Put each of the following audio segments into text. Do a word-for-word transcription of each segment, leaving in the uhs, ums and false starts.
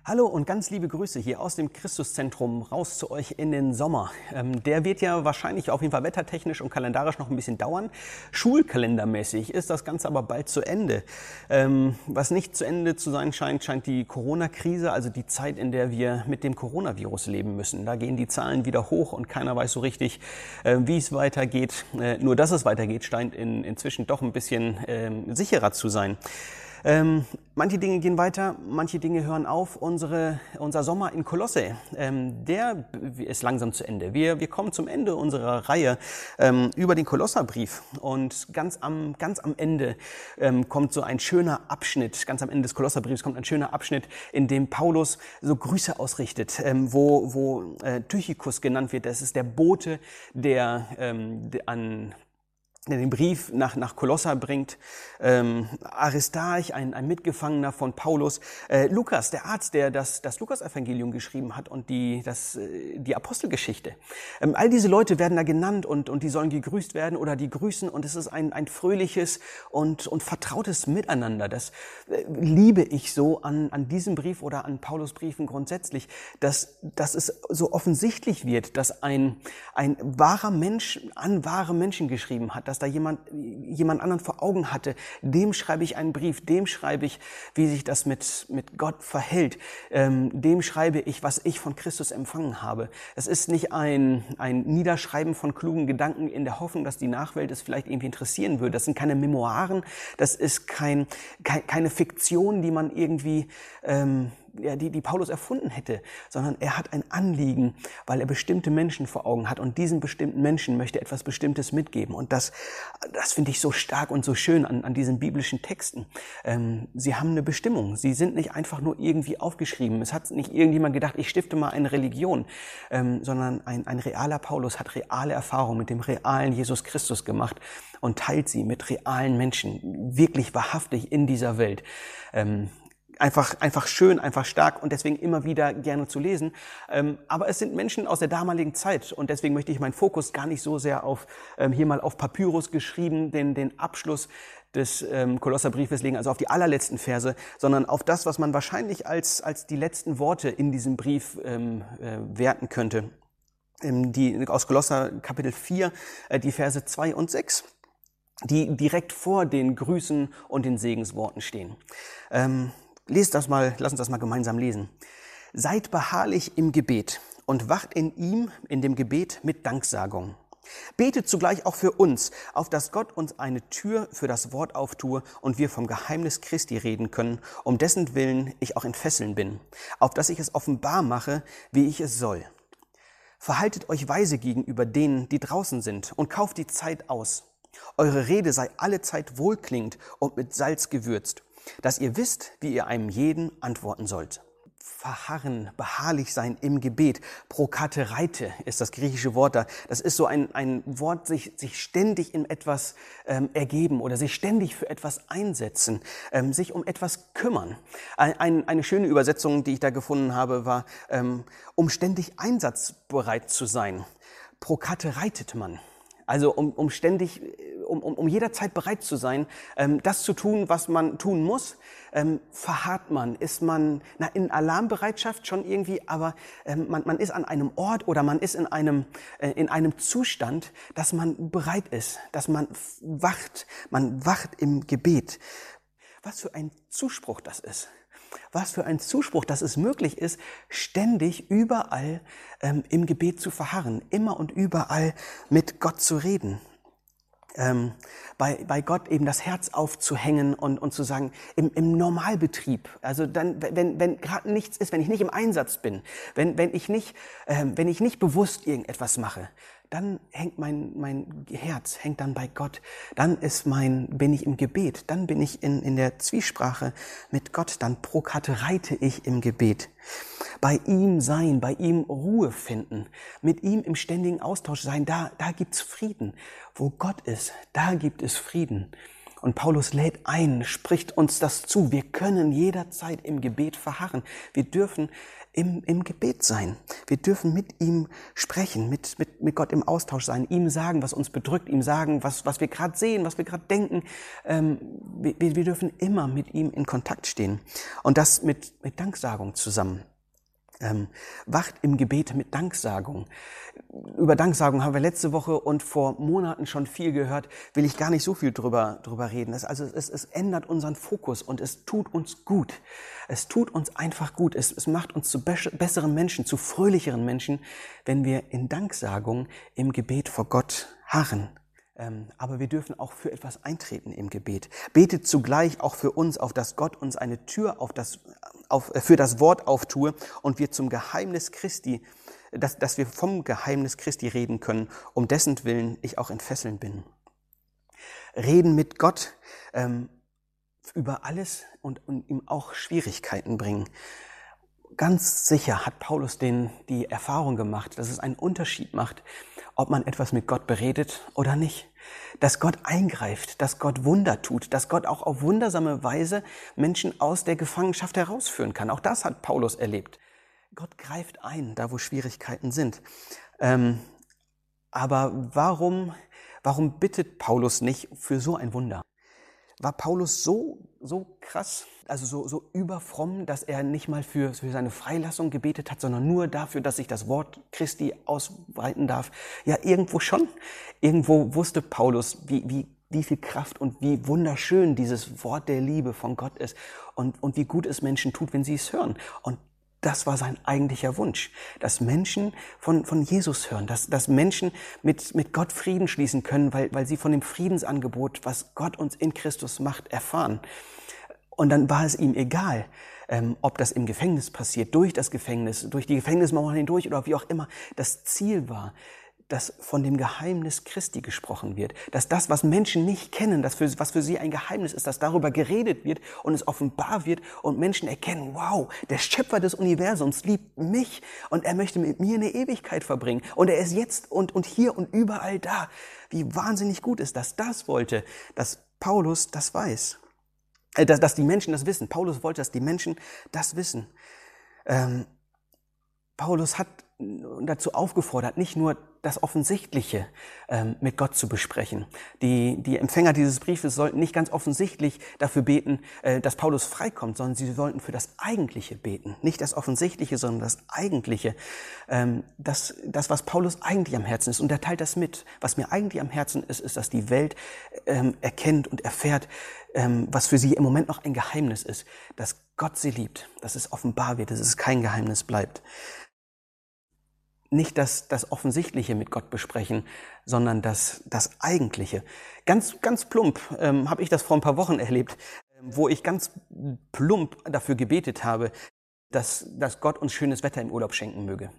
Hallo und ganz liebe Grüße hier aus dem Christuszentrum raus zu euch in den Sommer. Ähm, der wird ja wahrscheinlich auf jeden Fall wettertechnisch und kalendarisch noch ein bisschen dauern. Schulkalendermäßig ist das Ganze aber bald zu Ende. Ähm, was nicht zu Ende zu sein scheint, scheint die Corona-Krise, also die Zeit, in der wir mit dem Coronavirus leben müssen. Da gehen die Zahlen wieder hoch und keiner weiß so richtig, äh, wie es weitergeht. Äh, nur dass es weitergeht, scheint in, inzwischen doch ein bisschen äh, sicherer zu sein. Ähm, manche Dinge gehen weiter, manche Dinge hören auf. Unsere, unser Sommer in Kolosse, ähm, der ist langsam zu Ende. Wir, wir kommen zum Ende unserer Reihe ähm, über den Kolosserbrief. Und ganz am, ganz am Ende ähm, kommt so ein schöner Abschnitt, ganz am Ende des Kolosserbriefs kommt ein schöner Abschnitt, in dem Paulus so Grüße ausrichtet, ähm, wo, wo äh, Tychikus genannt wird. Das ist der Bote, der, ähm, der an der den Brief nach, nach Kolosser bringt, ähm, Aristarch, ein, ein Mitgefangener von Paulus, äh, Lukas, der Arzt, der das, das Lukas-Evangelium geschrieben hat und die, das, äh, die Apostelgeschichte. Ähm, all diese Leute werden da genannt und, und die sollen gegrüßt werden oder die grüßen und es ist ein, ein fröhliches und, und vertrautes Miteinander. Das äh, liebe ich so an, an diesem Brief oder an Paulus Briefen grundsätzlich, dass, dass es so offensichtlich wird, dass ein, ein wahrer Mensch an wahre Menschen geschrieben hat, dass da jemand, jemand anderen vor Augen hatte, dem schreibe ich einen Brief, dem schreibe ich, wie sich das mit, mit Gott verhält, ähm, dem schreibe ich, was ich von Christus empfangen habe. Es ist nicht ein, ein Niederschreiben von klugen Gedanken in der Hoffnung, dass die Nachwelt es vielleicht irgendwie interessieren würde. Das sind keine Memoiren, das ist kein, kein, keine Fiktion, die man irgendwie, ähm, ja, die, die Paulus erfunden hätte, sondern er hat ein Anliegen, weil er bestimmte Menschen vor Augen hat und diesen bestimmten Menschen möchte etwas Bestimmtes mitgeben. Und das, das finde ich so stark und so schön an, an diesen biblischen Texten. Ähm, sie haben eine Bestimmung. Sie sind nicht einfach nur irgendwie aufgeschrieben. Es hat nicht irgendjemand gedacht, ich stifte mal eine Religion, ähm, sondern ein, ein realer Paulus hat reale Erfahrungen mit dem realen Jesus Christus gemacht und teilt sie mit realen Menschen, wirklich wahrhaftig in dieser Welt. Ähm, Einfach, einfach schön, einfach stark und deswegen immer wieder gerne zu lesen. Ähm, aber es sind Menschen aus der damaligen Zeit und deswegen möchte ich meinen Fokus gar nicht so sehr auf, ähm, hier mal auf Papyrus geschrieben, den, den Abschluss des ähm, Kolosserbriefes legen, also auf die allerletzten Verse, sondern auf das, was man wahrscheinlich als, als die letzten Worte in diesem Brief ähm, äh, werten könnte. Ähm, die, aus Kolosser Kapitel vier, äh, die Verse zwei und sechs. Die direkt vor den Grüßen und den Segensworten stehen. Ähm, Lest das mal, lass uns das mal gemeinsam lesen. Seid beharrlich im Gebet und wacht in ihm, in dem Gebet, mit Danksagung. Betet zugleich auch für uns, auf dass Gott uns eine Tür für das Wort auftue und wir vom Geheimnis Christi reden können, um dessen Willen ich auch in Fesseln bin, auf dass ich es offenbar mache, wie ich es soll. Verhaltet euch weise gegenüber denen, die draußen sind, und kauft die Zeit aus. Eure Rede sei allezeit wohlklingend und mit Salz gewürzt, dass ihr wisst, wie ihr einem jeden antworten sollt. Verharren, beharrlich sein im Gebet. Prokatereite ist das griechische Wort da. Das ist so ein, ein Wort, sich, sich ständig in etwas ähm, ergeben oder sich ständig für etwas einsetzen, ähm, sich um etwas kümmern. Ein, ein, eine schöne Übersetzung, die ich da gefunden habe, war, ähm, um ständig einsatzbereit zu sein. Prokatereitet man. Also um, um ständig, um, um, um jederzeit bereit zu sein, ähm, das zu tun, was man tun muss, ähm, verharrt man, ist man na, in Alarmbereitschaft schon irgendwie, aber ähm, man, man ist an einem Ort oder man ist in einem, äh, in einem Zustand, dass man bereit ist, dass man wacht, man wacht im Gebet. Was für ein Zuspruch das ist. Was für ein Zuspruch, dass es möglich ist, ständig überall ähm, im Gebet zu verharren, immer und überall mit Gott zu reden. Ähm, bei, bei Gott eben das Herz aufzuhängen und, und zu sagen, im, im Normalbetrieb, also dann, wenn, wenn gerade nichts ist, wenn ich nicht im Einsatz bin, wenn, wenn ich nicht, ähm, wenn ich nicht bewusst irgendetwas mache, dann hängt mein, mein Herz, hängt dann bei Gott. Dann ist mein, bin ich im Gebet. Dann bin ich in, in der Zwiesprache mit Gott. Dann prokatereite ich im Gebet. Bei ihm sein, bei ihm Ruhe finden, mit ihm im ständigen Austausch sein, da, da gibt's Frieden. Wo Gott ist, da gibt es Frieden. Und Paulus lädt ein, spricht uns das zu. Wir können jederzeit im Gebet verharren. Wir dürfen im, im Gebet sein. Wir dürfen mit ihm sprechen, mit, mit, mit Gott im Austausch sein, ihm sagen, was uns bedrückt, ihm sagen, was, was wir gerade sehen, was wir gerade denken. Ähm, wir, wir dürfen immer mit ihm in Kontakt stehen. Und das mit, mit Danksagung zusammen. Ähm, wacht im Gebet mit Danksagung. Über Danksagung haben wir letzte Woche und vor Monaten schon viel gehört, will ich gar nicht so viel drüber, drüber reden. Es, also es, es ändert unseren Fokus und es tut uns gut. Es tut uns einfach gut. Es, es macht uns zu be- besseren Menschen, zu fröhlicheren Menschen, wenn wir in Danksagung im Gebet vor Gott harren. Ähm, aber wir dürfen auch für etwas eintreten im Gebet. Betet zugleich auch für uns, auf dass Gott uns eine Tür auf das, auf, für das Wort auftue und wir zum Geheimnis Christi, dass, dass wir vom Geheimnis Christi reden können, um dessen Willen ich auch in Fesseln bin. Reden mit Gott ähm, über alles und, und ihm auch Schwierigkeiten bringen. Ganz sicher hat Paulus den, die Erfahrung gemacht, dass es einen Unterschied macht, ob man etwas mit Gott beredet oder nicht. Dass Gott eingreift, dass Gott Wunder tut, dass Gott auch auf wundersame Weise Menschen aus der Gefangenschaft herausführen kann. Auch das hat Paulus erlebt. Gott greift ein, da wo Schwierigkeiten sind. Ähm, aber warum, warum bittet Paulus nicht für so ein Wunder? War Paulus so, so krass, also so, so überfromm, dass er nicht mal für, für seine Freilassung gebetet hat, sondern nur dafür, dass sich das Wort Christi ausbreiten darf? Ja, irgendwo schon. Irgendwo wusste Paulus, wie, wie, wie viel Kraft und wie wunderschön dieses Wort der Liebe von Gott ist und, und wie gut es Menschen tut, wenn sie es hören. Und das war sein eigentlicher Wunsch, dass Menschen von, von Jesus hören, dass, dass Menschen mit, mit Gott Frieden schließen können, weil, weil sie von dem Friedensangebot, was Gott uns in Christus macht, erfahren. Und dann war es ihm egal, ähm, ob das im Gefängnis passiert, durch das Gefängnis, durch die Gefängnismauern hindurch oder wie auch immer. Das Ziel war, dass von dem Geheimnis Christi gesprochen wird, dass das, was Menschen nicht kennen, das für, was für sie ein Geheimnis ist, dass darüber geredet wird und es offenbar wird und Menschen erkennen, wow, der Schöpfer des Universums liebt mich und er möchte mit mir eine Ewigkeit verbringen und er ist jetzt und, und hier und überall da. Wie wahnsinnig gut ist das, das wollte, dass Paulus das weiß, äh, dass, dass die Menschen das wissen. Paulus wollte, dass die Menschen das wissen. Ähm, Paulus hat dazu aufgefordert, nicht nur das Offensichtliche ähm, mit Gott zu besprechen. Die, die Empfänger dieses Briefes sollten nicht ganz offensichtlich dafür beten, äh, dass Paulus freikommt, sondern sie sollten für das Eigentliche beten. Nicht das Offensichtliche, sondern das Eigentliche. Ähm, das, das, was Paulus eigentlich am Herzen ist. Und er teilt das mit. Was mir eigentlich am Herzen ist, ist, dass die Welt ähm, erkennt und erfährt, ähm, was für sie im Moment noch ein Geheimnis ist. Dass Gott sie liebt, dass es offenbar wird, dass es kein Geheimnis bleibt. Nicht das, das Offensichtliche mit Gott besprechen, sondern das, das Eigentliche. Ganz, ganz plump ähm, habe ich das vor ein paar Wochen erlebt, ähm, wo ich ganz plump dafür gebetet habe, dass, dass Gott uns schönes Wetter im Urlaub schenken möge.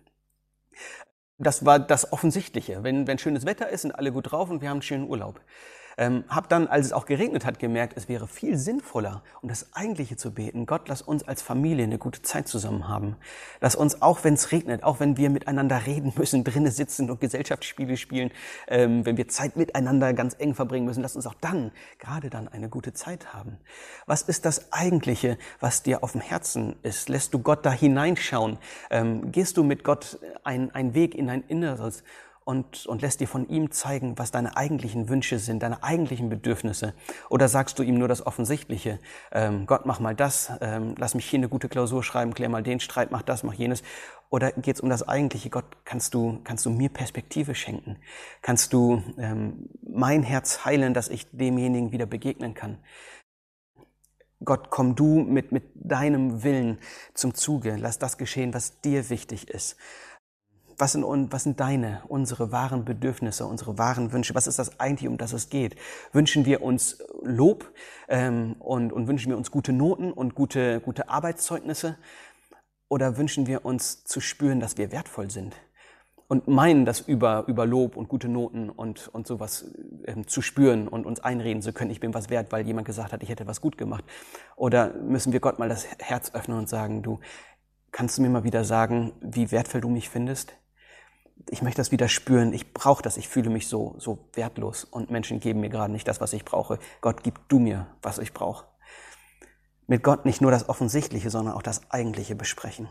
Das war das Offensichtliche. Wenn, wenn schönes Wetter ist, sind alle gut drauf und wir haben einen schönen Urlaub. Ähm, hab dann, als es auch geregnet hat, gemerkt, es wäre viel sinnvoller, um das Eigentliche zu beten. Gott, lass uns als Familie eine gute Zeit zusammen haben. Lass uns, auch wenn es regnet, auch wenn wir miteinander reden müssen, drinnen sitzen und Gesellschaftsspiele spielen, ähm, wenn wir Zeit miteinander ganz eng verbringen müssen, lass uns auch dann, gerade dann, eine gute Zeit haben. Was ist das Eigentliche, was dir auf dem Herzen ist? Lässt du Gott da hineinschauen? Ähm, gehst du mit Gott einen Weg in dein Inneres? Und, und lässt dir von ihm zeigen, was deine eigentlichen Wünsche sind, deine eigentlichen Bedürfnisse? Oder sagst du ihm nur das Offensichtliche? Ähm, Gott, mach mal das, ähm, lass mich hier eine gute Klausur schreiben, klär mal den Streit, mach das, mach jenes. Oder geht es um das Eigentliche? Gott, kannst du, kannst du mir Perspektive schenken? Kannst du ähm, mein Herz heilen, dass ich demjenigen wieder begegnen kann? Gott, komm du mit, mit deinem Willen zum Zuge. Lass das geschehen, was dir wichtig ist. Was sind, was sind deine, unsere wahren Bedürfnisse, unsere wahren Wünsche? Was ist das eigentlich, um das es geht? Wünschen wir uns Lob ähm, und, und wünschen wir uns gute Noten und gute, gute Arbeitszeugnisse? Oder wünschen wir uns zu spüren, dass wir wertvoll sind? Und meinen, das über, über Lob und gute Noten und, und sowas ähm, zu spüren und uns einreden zu können, ich bin was wert, weil jemand gesagt hat, ich hätte was gut gemacht? Oder müssen wir Gott mal das Herz öffnen und sagen, du, kannst du mir mal wieder sagen, wie wertvoll du mich findest? ich möchte das wieder spüren, ich brauche das, ich fühle mich so, so wertlos und Menschen geben mir gerade nicht das, was ich brauche. Gott, gib du mir, was ich brauche. Mit Gott nicht nur das Offensichtliche, sondern auch das Eigentliche besprechen.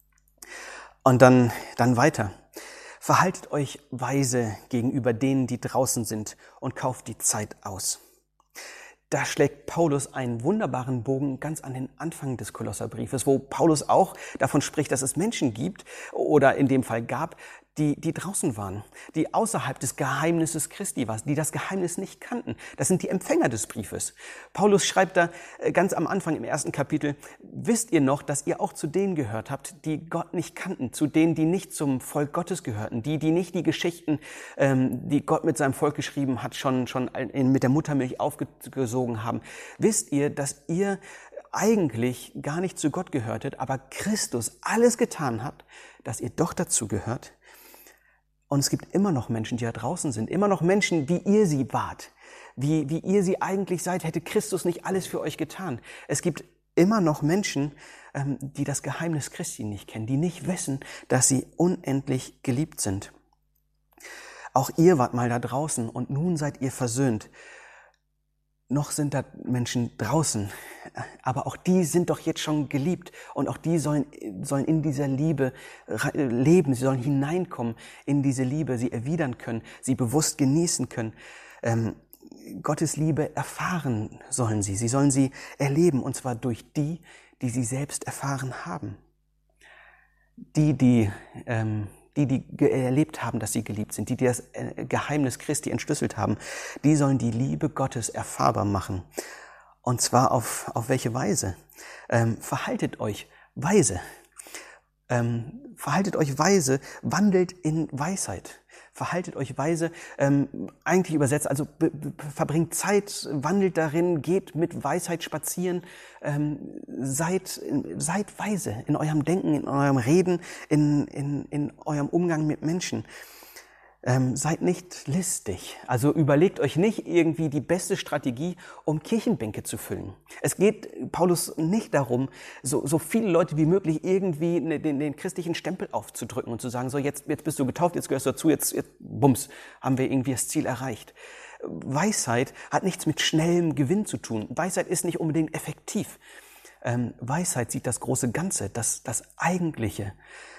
Und dann, dann weiter. Verhaltet euch weise gegenüber denen, die draußen sind, und kauft die Zeit aus. Da schlägt Paulus einen wunderbaren Bogen ganz an den Anfang des Kolosserbriefes, wo Paulus auch davon spricht, dass es Menschen gibt, oder in dem Fall gab, die, die draußen waren, die außerhalb des Geheimnisses Christi waren, die das Geheimnis nicht kannten. Das sind die Empfänger des Briefes. Paulus schreibt da ganz am Anfang im ersten Kapitel: Wisst ihr noch, dass ihr auch zu denen gehört habt, die Gott nicht kannten, zu denen, die nicht zum Volk Gottes gehörten, die, die nicht die Geschichten, ähm, die Gott mit seinem Volk geschrieben hat, schon, schon mit der Muttermilch aufgesogen haben. Wisst ihr, dass ihr eigentlich gar nicht zu Gott gehörtet, aber Christus alles getan hat, dass ihr doch dazu gehört? Und es gibt immer noch Menschen, die da draußen sind, immer noch Menschen, wie ihr sie wart, wie, wie ihr sie eigentlich seid, hätte Christus nicht alles für euch getan. Es gibt immer noch Menschen, ähm, die das Geheimnis Christi nicht kennen, die nicht wissen, dass sie unendlich geliebt sind. Auch ihr wart mal da draußen und nun seid ihr versöhnt. Noch sind da Menschen draußen, aber auch die sind doch jetzt schon geliebt und auch die sollen, sollen in dieser Liebe leben, sie sollen hineinkommen in diese Liebe, sie erwidern können, sie bewusst genießen können. Ähm, Gottes Liebe erfahren sollen sie, sie sollen sie erleben, und zwar durch die, die sie selbst erfahren haben. Die, die... Ähm, Die, die erlebt haben, dass sie geliebt sind, die, die das Geheimnis Christi entschlüsselt haben, die sollen die Liebe Gottes erfahrbar machen. Und zwar auf, auf welche Weise? Ähm, verhaltet euch weise. Ähm, verhaltet euch weise, wandelt in Weisheit. Verhaltet euch weise, ähm, eigentlich übersetzt, also be, be, verbringt Zeit, wandelt darin, geht mit Weisheit spazieren, ähm, seid, seid weise in eurem Denken, in eurem Reden, in, in, in eurem Umgang mit Menschen. Ähm, seid nicht listig. Also überlegt euch nicht irgendwie die beste Strategie, um Kirchenbänke zu füllen. Es geht Paulus nicht darum, so, so viele Leute wie möglich irgendwie den, den christlichen Stempel aufzudrücken und zu sagen, so jetzt, jetzt bist du getauft, jetzt gehörst du dazu, jetzt, jetzt bums, haben wir irgendwie das Ziel erreicht. Weisheit hat nichts mit schnellem Gewinn zu tun. Weisheit ist nicht unbedingt effektiv. Ähm, Weisheit sieht das große Ganze, das, das Eigentliche.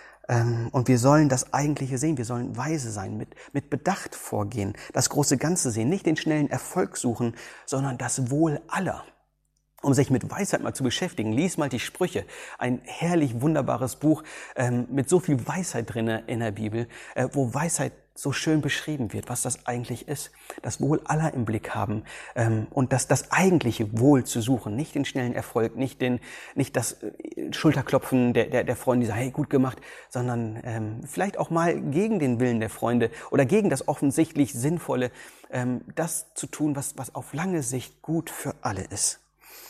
Und wir sollen das Eigentliche sehen, wir sollen weise sein, mit, mit Bedacht vorgehen, das große Ganze sehen, nicht den schnellen Erfolg suchen, sondern das Wohl aller. Um sich mit Weisheit mal zu beschäftigen, lies mal die Sprüche, ein herrlich wunderbares Buch ähm, mit so viel Weisheit drin in der Bibel, äh, wo Weisheit so schön beschrieben wird, was das eigentlich ist. Das Wohl aller im Blick haben ähm, und das, das eigentliche Wohl zu suchen, nicht den schnellen Erfolg, nicht, den, nicht das äh, Schulterklopfen der, der, der Freunde, die sagen, hey, gut gemacht, sondern ähm, vielleicht auch mal gegen den Willen der Freunde oder gegen das offensichtlich Sinnvolle, ähm, das zu tun, was, was auf lange Sicht gut für alle ist.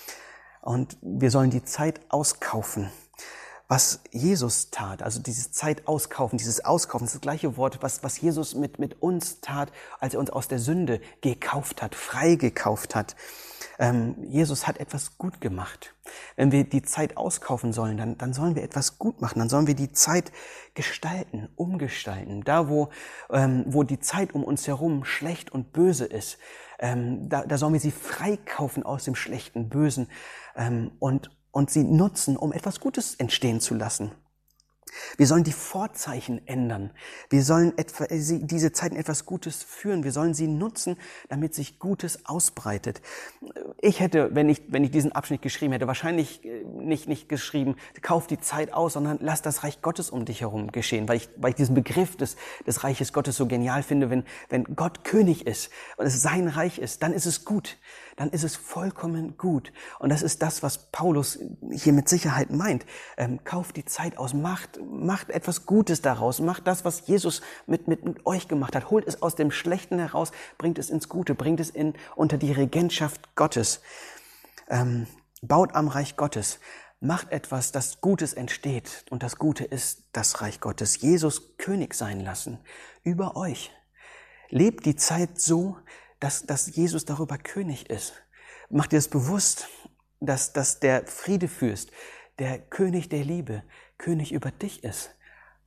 Und wir sollen die Zeit auskaufen, was Jesus tat, also dieses Zeit auskaufen, dieses Auskaufen, das, ist das gleiche Wort, was, was Jesus mit, mit uns tat, als er uns aus der Sünde gekauft hat, frei gekauft hat. Ähm, Jesus hat etwas gut gemacht. Wenn wir die Zeit auskaufen sollen, dann, dann sollen wir etwas gut machen, dann sollen wir die Zeit gestalten, umgestalten. Da, wo, ähm, wo die Zeit um uns herum schlecht und böse ist, ähm, da, da sollen wir sie freikaufen aus dem schlechten, bösen ähm, und, und sie nutzen, um etwas Gutes entstehen zu lassen. Wir sollen die Vorzeichen ändern. Wir sollen etwa, diese Zeiten etwas Gutes führen. Wir sollen sie nutzen, damit sich Gutes ausbreitet. Ich hätte, wenn ich, wenn ich diesen Abschnitt geschrieben hätte, wahrscheinlich nicht, nicht geschrieben, kauf die Zeit aus, sondern lass das Reich Gottes um dich herum geschehen, weil ich, weil ich diesen Begriff des, des Reiches Gottes so genial finde. Wenn, wenn Gott König ist und es sein Reich ist, dann ist es gut. Dann ist es vollkommen gut. Und das ist das, was Paulus hier mit Sicherheit meint. Ähm, kauft die Zeit aus, macht, macht etwas Gutes daraus, macht das, was Jesus mit, mit, mit euch gemacht hat. Holt es aus dem Schlechten heraus, bringt es ins Gute, bringt es in, unter die Regentschaft Gottes. Ähm, baut am Reich Gottes. Macht etwas, das Gutes entsteht. Und das Gute ist das Reich Gottes. Jesus König sein lassen über euch. Lebt die Zeit so, dass, dass Jesus darüber König ist. Macht dir das bewusst, dass, dass der Friedefürst, der König der Liebe, König über dich ist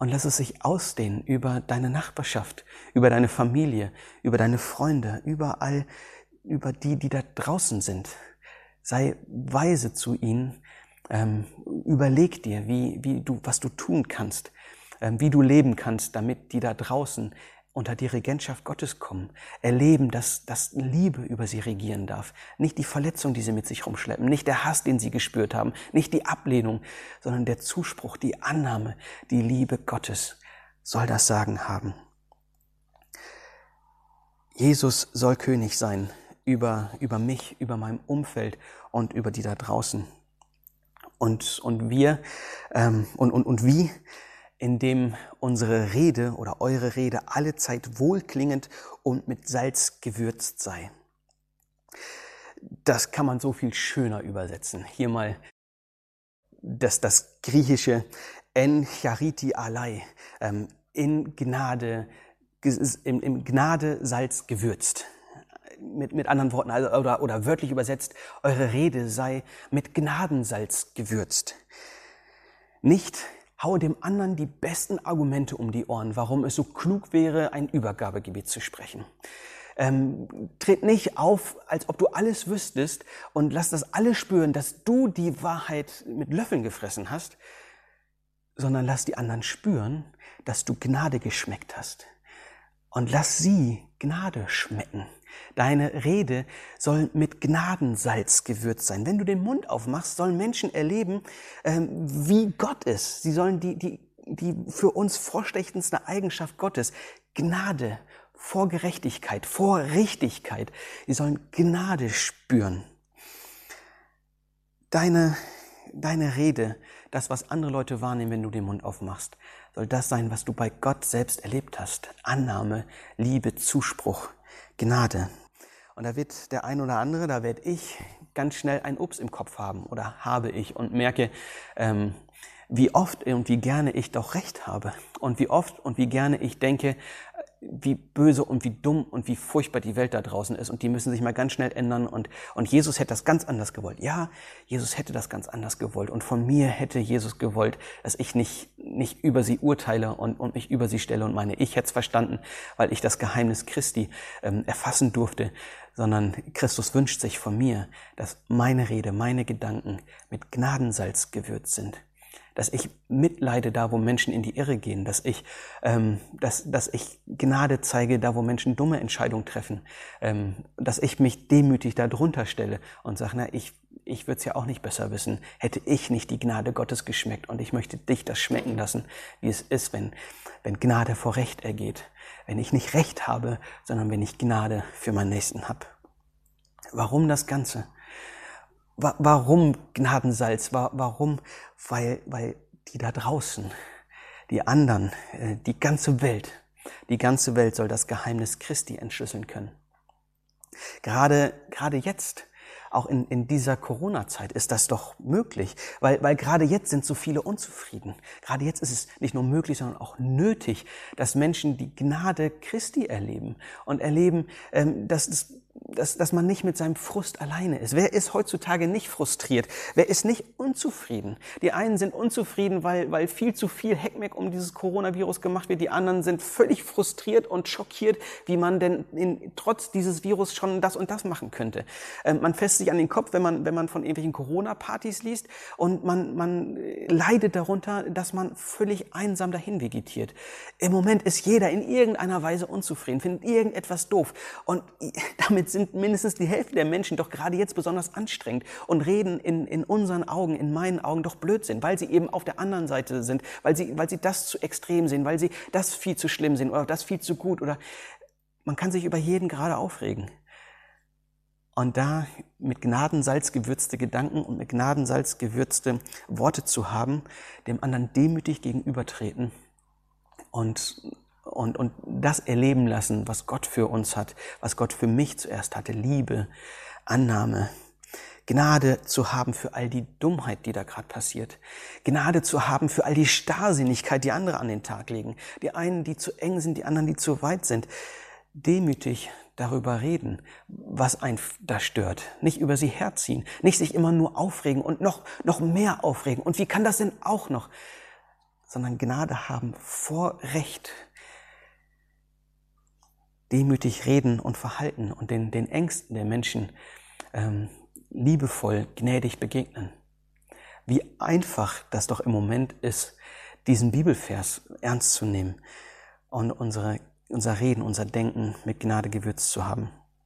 Und lass es sich ausdehnen über deine Nachbarschaft, über deine Familie, über deine Freunde, überall, über die, die da draußen sind. Sei weise zu ihnen. Ähm, überleg dir, wie, wie du, was du tun kannst, ähm, wie du leben kannst, damit die da draußen unter die Regentschaft Gottes kommen, erleben, dass, dass Liebe über sie regieren darf. Nicht die Verletzung, die sie mit sich rumschleppen, nicht der Hass, den sie gespürt haben, nicht die Ablehnung, sondern der Zuspruch, die Annahme, die Liebe Gottes soll das Sagen haben. Jesus soll König sein über, über mich, über mein Umfeld und über die da draußen. Und, und wir, ähm, und, und, und wie, indem unsere Rede oder eure Rede allezeit wohlklingend und mit Salz gewürzt sei. Das kann man so viel schöner übersetzen. Hier mal das, das griechische en chariti alai, ähm, in Gnade, im, im Gnade Salz gewürzt. Mit, mit anderen Worten, also, oder, oder wörtlich übersetzt, eure Rede sei mit Gnadensalz gewürzt. Nicht haue dem anderen die besten Argumente um die Ohren, warum es so klug wäre, ein Übergabegebet zu sprechen. Ähm, tritt nicht auf, als ob du alles wüsstest und lass das alle spüren, dass du die Wahrheit mit Löffeln gefressen hast, sondern lass die anderen spüren, dass du Gnade geschmeckt hast. Und lass sie Gnade schmecken. Deine Rede soll mit Gnadensalz gewürzt sein. Wenn du den Mund aufmachst, sollen Menschen erleben, ähm, wie Gott ist. Sie sollen die, die, die für uns vorstechendste Eigenschaft Gottes, Gnade vor Gerechtigkeit, vor Richtigkeit. Sie sollen Gnade spüren. Deine, deine Rede, das, was andere Leute wahrnehmen, wenn du den Mund aufmachst, soll das sein, was du bei Gott selbst erlebt hast. Annahme, Liebe, Zuspruch, Gnade. Und da wird der ein oder andere, da werde ich ganz schnell ein Ups im Kopf haben oder habe ich und merke, ähm, wie oft und wie gerne ich doch recht habe und wie oft und wie gerne ich denke, wie böse und wie dumm und wie furchtbar die Welt da draußen ist und die müssen sich mal ganz schnell ändern und, und Jesus hätte das ganz anders gewollt. Ja, Jesus hätte das ganz anders gewollt und von mir hätte Jesus gewollt, dass ich nicht, nicht über sie urteile und, und mich über sie stelle und meine, ich hätte es verstanden, weil ich das Geheimnis Christi ähm, erfassen durfte, sondern Christus wünscht sich von mir, dass meine Rede, meine Gedanken mit Gnadensalz gewürzt sind. Dass ich mitleide da, wo Menschen in die Irre gehen, dass ich, ähm, dass, dass ich Gnade zeige da, wo Menschen dumme Entscheidungen treffen, ähm, dass ich mich demütig da drunter stelle und sage, na, ich, ich würde es ja auch nicht besser wissen, hätte ich nicht die Gnade Gottes geschmeckt und ich möchte dich das schmecken lassen, wie es ist, wenn, wenn Gnade vor Recht ergeht, wenn ich nicht Recht habe, sondern wenn ich Gnade für meinen Nächsten habe. Warum das Ganze? Warum Gnadensalz? Warum? Weil, weil die da draußen, die anderen, die ganze Welt, die ganze Welt soll das Geheimnis Christi entschlüsseln können. Gerade, gerade jetzt, auch in, in dieser Corona-Zeit ist das doch möglich, weil, weil gerade jetzt sind so viele unzufrieden. Gerade jetzt ist es nicht nur möglich, sondern auch nötig, dass Menschen die Gnade Christi erleben und erleben, ähm, dass es Dass, dass man nicht mit seinem Frust alleine ist. Wer ist heutzutage nicht frustriert? Wer ist nicht unzufrieden? Die einen sind unzufrieden, weil, weil viel zu viel Heckmeck um dieses Coronavirus gemacht wird. Die anderen sind völlig frustriert und schockiert, wie man denn in, trotz dieses Virus schon das und das machen könnte. Ähm, man fässt sich an den Kopf, wenn man, wenn man von irgendwelchen Corona-Partys liest und man, man leidet darunter, dass man völlig einsam dahin vegetiert. Im Moment ist jeder in irgendeiner Weise unzufrieden, findet irgendetwas doof und damit sind mindestens die Hälfte der Menschen doch gerade jetzt besonders anstrengend und reden in, in unseren Augen, in meinen Augen doch Blödsinn, weil sie eben auf der anderen Seite sind, weil sie, weil sie das zu extrem sehen, weil sie das viel zu schlimm sehen oder das viel zu gut oder man kann sich über jeden gerade aufregen. Und da mit Gnadensalz gewürzte Gedanken und mit Gnadensalz gewürzte Worte zu haben, dem anderen demütig gegenübertreten und Und, und das erleben lassen, was Gott für uns hat, was Gott für mich zuerst hatte, Liebe, Annahme, Gnade zu haben für all die Dummheit, die da gerade passiert, Gnade zu haben für all die Starrsinnigkeit, die andere an den Tag legen, die einen, die zu eng sind, die anderen, die zu weit sind, demütig darüber reden, was einen da stört, nicht über sie herziehen, nicht sich immer nur aufregen und noch, noch mehr aufregen und wie kann das denn auch noch, sondern Gnade haben vor Recht. Demütig reden und verhalten und den, den Ängsten der Menschen ähm, liebevoll, gnädig begegnen. Wie einfach das doch im Moment ist, diesen Bibelvers ernst zu nehmen und unsere, unser Reden, unser Denken mit Gnade gewürzt zu haben.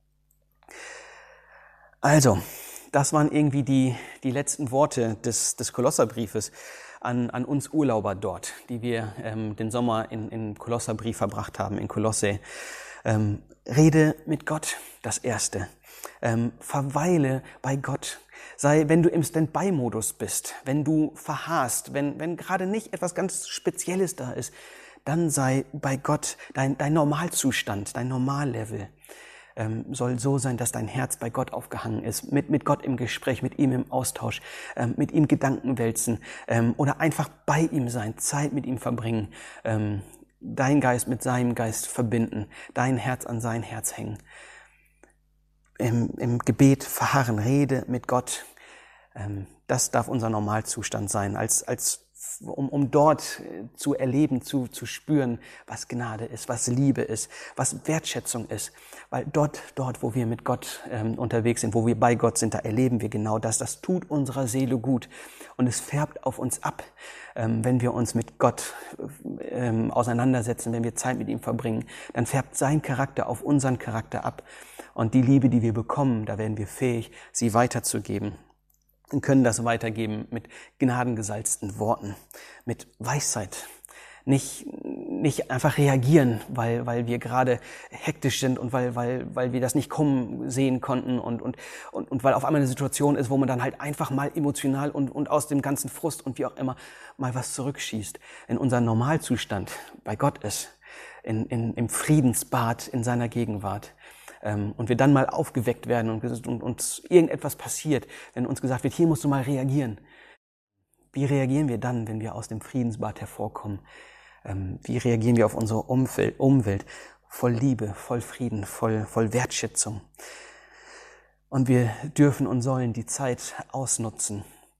Also, das waren irgendwie die, die letzten Worte des, des Kolosserbriefes an, an uns Urlauber dort, die wir ähm, den Sommer in, in Kolosserbrief verbracht haben, in Kolosse. Ähm, rede mit Gott, das Erste. Ähm, verweile bei Gott. Sei, wenn du im Standby-Modus bist, wenn du verharrst, wenn, wenn gerade nicht etwas ganz Spezielles da ist, dann sei bei Gott dein, dein Normalzustand, dein Normallevel. Ähm, soll so sein, dass dein Herz bei Gott aufgehangen ist, mit, mit Gott im Gespräch, mit ihm im Austausch, ähm, mit ihm Gedanken wälzen ähm, oder einfach bei ihm sein, Zeit mit ihm verbringen, ähm, dein Geist mit seinem Geist verbinden, dein Herz an sein Herz hängen. Im, im Gebet verharren, rede mit Gott. Ähm, das darf unser Normalzustand sein, als, als Um, um dort zu erleben, zu, zu spüren, was Gnade ist, was Liebe ist, was Wertschätzung ist. Weil dort, dort, wo wir mit Gott ähm, unterwegs sind, wo wir bei Gott sind, da erleben wir genau das. Das tut unserer Seele gut. Und es färbt auf uns ab, ähm, wenn wir uns mit Gott ähm, auseinandersetzen, wenn wir Zeit mit ihm verbringen. Dann färbt sein Charakter auf unseren Charakter ab. Und die Liebe, die wir bekommen, da werden wir fähig, sie weiterzugeben. Und können das weitergeben mit gnadengesalzten Worten, mit Weisheit. Nicht, nicht einfach reagieren, weil, weil wir gerade hektisch sind und weil, weil, weil wir das nicht kommen sehen konnten und, und, und, und weil auf einmal eine Situation ist, wo man dann halt einfach mal emotional und, und aus dem ganzen Frust und wie auch immer mal was zurückschießt. In unser Normalzustand bei Gott ist, in, in, im Friedensbad in seiner Gegenwart. Und wir dann mal aufgeweckt werden und, und uns irgendetwas passiert, wenn uns gesagt wird, hier musst du mal reagieren. Wie reagieren wir dann, wenn wir aus dem Friedensbad hervorkommen? Wie reagieren wir auf unsere Umwelt, Umwelt? Voll Liebe, voll Frieden, voll, voll Wertschätzung. Und wir dürfen und sollen die Zeit ausnutzen.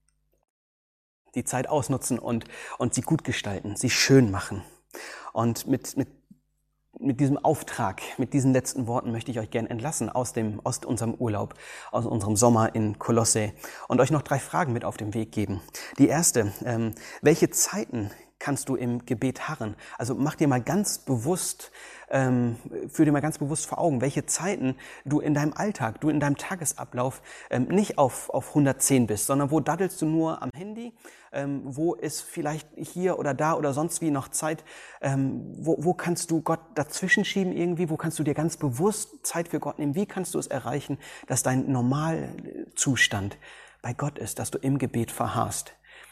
Die Zeit ausnutzen und, und sie gut gestalten, sie schön machen. Und mit, mit Mit diesem Auftrag, mit diesen letzten Worten möchte ich euch gern entlassen aus dem, aus unserem Urlaub, aus unserem Sommer in Kolosse und euch noch drei Fragen mit auf den Weg geben. Die erste, ähm, welche Zeiten kannst du im Gebet harren? Also mach dir mal ganz bewusst, ähm, führ dir mal ganz bewusst vor Augen, welche Zeiten du in deinem Alltag, du in deinem Tagesablauf ähm, nicht auf, auf hundertzehn bist, sondern wo daddelst du nur am Handy, ähm, wo ist vielleicht hier oder da oder sonst wie noch Zeit, ähm, wo, wo kannst du Gott dazwischen schieben irgendwie, wo kannst du dir ganz bewusst Zeit für Gott nehmen, wie kannst du es erreichen, dass dein Normalzustand bei Gott ist, dass du im Gebet verharrst.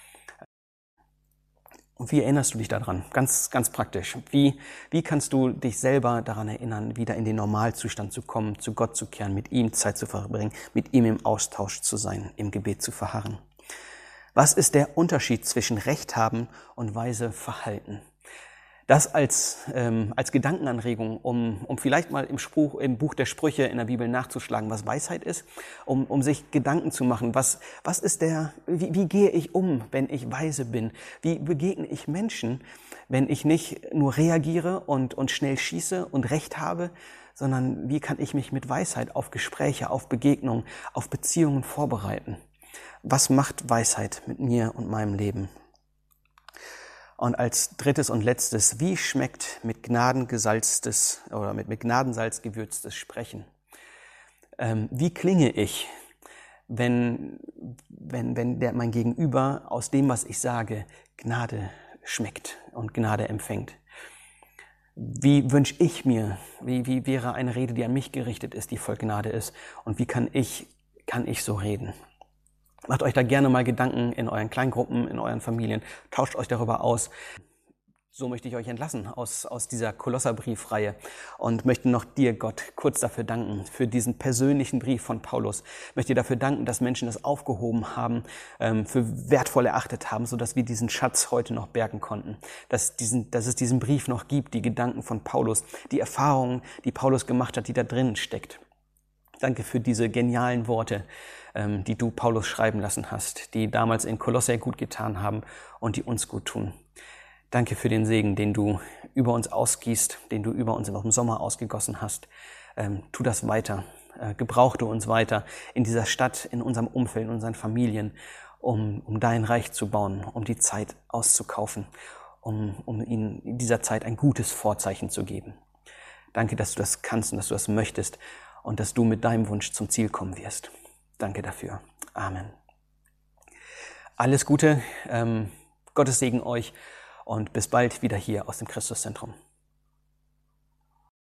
Und wie erinnerst du dich daran? Ganz, ganz praktisch. Wie, wie kannst du dich selber daran erinnern, wieder in den Normalzustand zu kommen, zu Gott zu kehren, mit ihm Zeit zu verbringen, mit ihm im Austausch zu sein, im Gebet zu verharren? Was ist der Unterschied zwischen Recht haben und weise Verhalten? Das als, ähm, als Gedankenanregung, um, um vielleicht mal im, Spruch, im Buch der Sprüche in der Bibel nachzuschlagen, was Weisheit ist, um, um sich Gedanken zu machen, was, was ist der, wie, wie gehe ich um, wenn ich weise bin? Wie begegne ich Menschen, wenn ich nicht nur reagiere und, und schnell schieße und Recht habe, sondern wie kann ich mich mit Weisheit auf Gespräche, auf Begegnungen, auf Beziehungen vorbereiten? Was macht Weisheit mit mir und meinem Leben? Und als drittes und letztes, wie schmeckt mit gnadengesalztes oder mit, mit Gnadensalz gewürztes Sprechen? Ähm, wie klinge ich, wenn, wenn, wenn der, mein Gegenüber aus dem, was ich sage, Gnade schmeckt und Gnade empfängt? Wie wünsche ich mir, wie, wie wäre eine Rede, die an mich gerichtet ist, die voll Gnade ist? Und wie kann ich, kann ich so reden? Macht euch da gerne mal Gedanken in euren Kleingruppen, in euren Familien. Tauscht euch darüber aus. So möchte ich euch entlassen aus, aus dieser Kolosserbriefreihe und möchte noch dir, Gott, kurz dafür danken, für diesen persönlichen Brief von Paulus. Ich möchte dir dafür danken, dass Menschen das aufgehoben haben, ähm, für wertvoll erachtet haben, sodass wir diesen Schatz heute noch bergen konnten. Dass, diesen, dass es diesen Brief noch gibt, die Gedanken von Paulus, die Erfahrungen, die Paulus gemacht hat, die da drinnen steckt. Danke für diese genialen Worte, ähm, die du Paulus schreiben lassen hast, die damals in Kolosse gut getan haben und die uns gut tun. Danke für den Segen, den du über uns ausgießt, den du über uns im Sommer ausgegossen hast. Ähm, tu das weiter. Äh, gebrauch du uns weiter in dieser Stadt, in unserem Umfeld, in unseren Familien, um, um dein Reich zu bauen, um die Zeit auszukaufen, um, um ihnen in dieser Zeit ein gutes Vorzeichen zu geben. Danke, dass du das kannst und dass du das möchtest und dass du mit deinem Wunsch zum Ziel kommen wirst. Danke dafür. Amen. Alles Gute, ähm, Gottes Segen euch und bis bald wieder hier aus dem Christuszentrum.